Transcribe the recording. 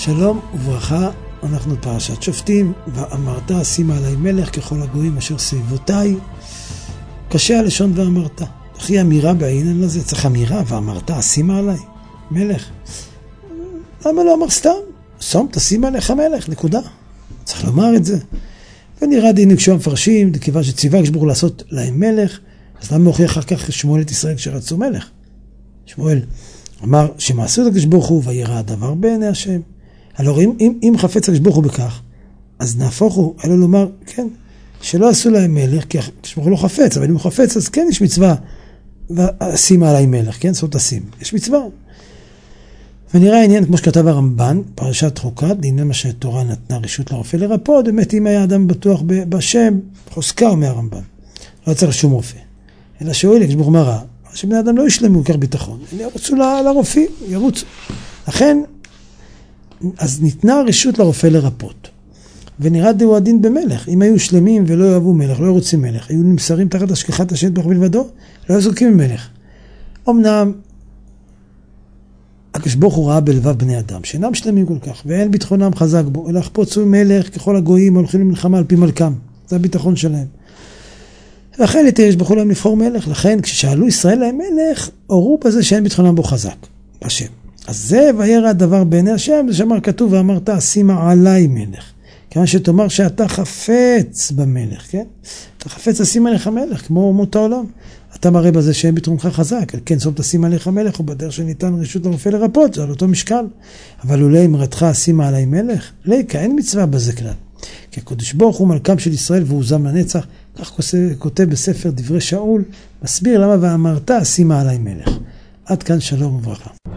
שלום וברכה, אנחנו פרשת שופטים, ואמרת שימה עלי מלך ככל הגויים אשר סביבותיי. קשה הלשון ואמרת. אחי אמירה בעניין הזה, צריך אמירה ואמרת שימה עלי מלך. למה לא אמר סתם? שום תשימה עליך מלך, נקודה. צריך לומר את זה. ונראה דין כשהם מפרשים, כיוון שציווה הקדוש ברוך הוא לעשות להם מלך, אז למה הוכיח אחר כך שמואל את ישראל כשרצו מלך? שמואל אמר שמעשו את הקדוש ברוך הוא וירא הדבר בעיני השם. הלוא אם חפץ הקדוש ברוך הוא בכך, אז נהפוך הוא, אלא לומר, כן, שלא עשו להם מלך, כי הקדוש ברוך הוא לא חפץ, אבל אם הוא חפץ, אז כן יש מצווה, שימה עלי מלך, כן, זאת תשים, יש מצווה. ונראה העניין, כמו שכתב הרמב"ן, פרשת חוקת, לעניין מה שהתורה נתנה רשות לרופא לרפות, באמת אם היה אדם בטוח בשם, חוזקה מהרמב"ן, לא צריך שום רופא. אלא שואל, הקדוש ברוך הוא מראה, שבני אדם לא ישלמו כך ביטחון, הם ירוצו לרופאים, ירוצו. לכן, אז ניתנה רשות לרופא לרפות. ונראה דהו הדין במלך. אם היו שלמים ולא אוהבו מלך, לא ירוצים מלך, היו נמסרים תחת השגחת השם ברוך בלבדו, לא היו זורקים ממלך. אמנם, הקדוש ברוך הוא ראה בלבב בני אדם, שאינם שלמים כל כך, ואין ביטחונם חזק בו, אלא יחפוצו מלך ככל הגויים, הולכים למלחמה על פי מלכם. זה הביטחון שלהם. לכן יש ברוך הוא להם לבחור מלך. לכן כששאלו ישראל להם מלך, הורו בזה שאין ביטחונם בו חזק, בשם. אז זה וירא הדבר בעיני השם, זה שאמר כתוב ואמרת שימה עלי מלך. כיוון שתאמר שאתה חפץ במלך, כן? אתה חפץ לשים עליך מלך, כמו אומות העולם. אתה מראה בזה שאין ביטחונך חזק, כן, שום תשים עליך מלך, ובדרך שניתן רשות לרופא לרפות, זה על אותו משקל. אבל אולי אמרתך שימה עלי מלך, ליקה, אין מצווה בזה כלל. כי הקדוש ברוך הוא מלכם של ישראל והוא זם לנצח, כך כותב בספר דברי שאול, מסביר למה ואמרת שימה עלי מלך. עד כאן שלום וברכה.